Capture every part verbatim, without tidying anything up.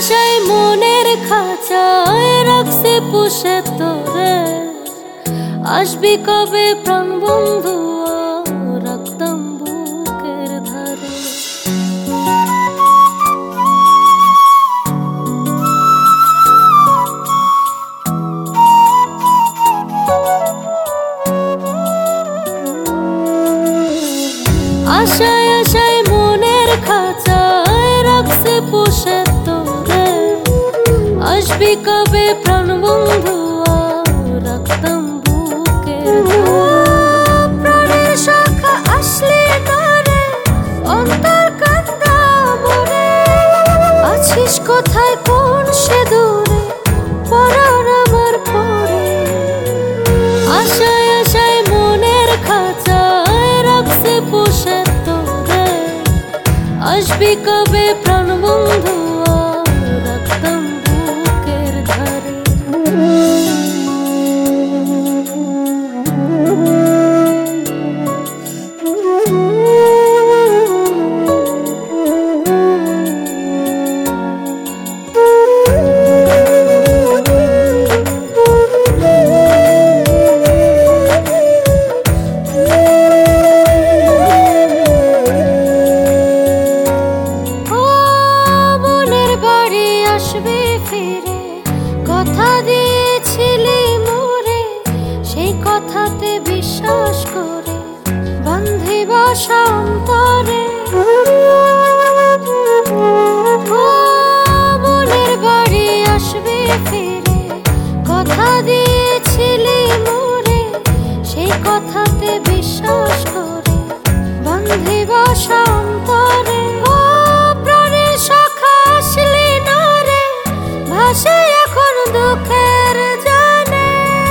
আশায় মনের খাঁচায় রাখছে পুষে তোরে, আসবি কবে প্রাণ বন্ধু রাখতাম বুকের ধারে। আশায় আশায় মনের খাঁচায় রাখছে পুষে তোরে, আসবি কবে প্রাণ বন্ধু রাখতাম বুকের ধারে। প্রাণের শাখা আসলে তারে অন্তর কান্দা মরে, আছিস কোথায় কোন সে দূরে পরাণ আমার পরে। আশায় আশায় মনের খাঁচায় রাখছে পুষে তোরে, আসবি কবে প্রাণ বন্ধু রাখতাম বুকের ধারে। কথা দিয়েছিলি মোরে, সেই কথাতে বিশ্বাস করে বান্ধিব অন্তরে। মনের বাড়ি আসবে ফিরে, কথা দিয়েছিলি মোরে, সেই কথাতে বিশ্বাস করে বান্ধিব অন্তরে। ও প্রাণের শাখা আসলি না রে, ভাসে এখন দুঃখের জানে।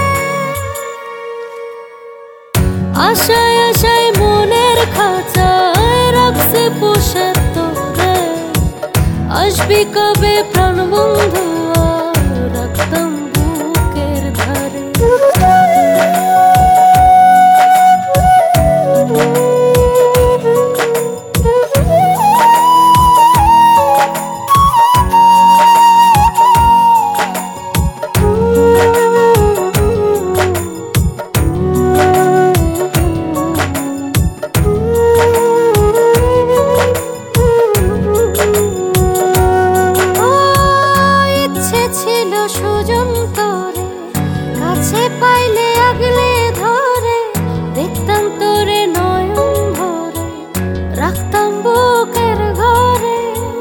আশায় আশায় মনের খাঁচায় রাখছে পুষে তোরে, আসবি কবে প্রাণ বন্ধু রাখতাম বুকের ধারে। পাইলে আগলে ধরে দেখতাম তোরে নয়ন ভরে, রাখতাম বুকের ঘরে।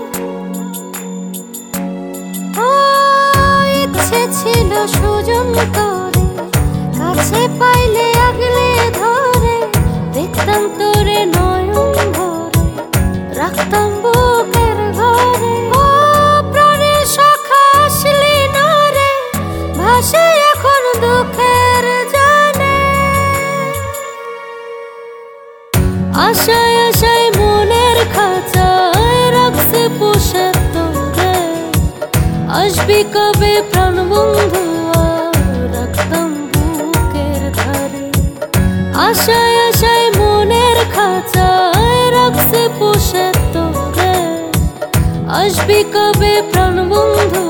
ও ইচ্ছে ছিল সুজন তোরে, কাছে পাইলে আগলে ধরে দেখতাম তোরে নয়ন ভরে, রাখতাম বুকের ঘরে। ও প্রাণের শাখা আসলি না রে, ভাসে এখন দুঃখের জানে। আশায় আশায় মনের খাঁচায় রাখছে পুষে তোরে, আসবি কবে প্রাণ বন্ধু রাখতাম বুকের ধারে। আশায় আশায় মনের খাঁচায় রাখছে পুষে তোরে, আসবি কবে প্রাণ বন্ধু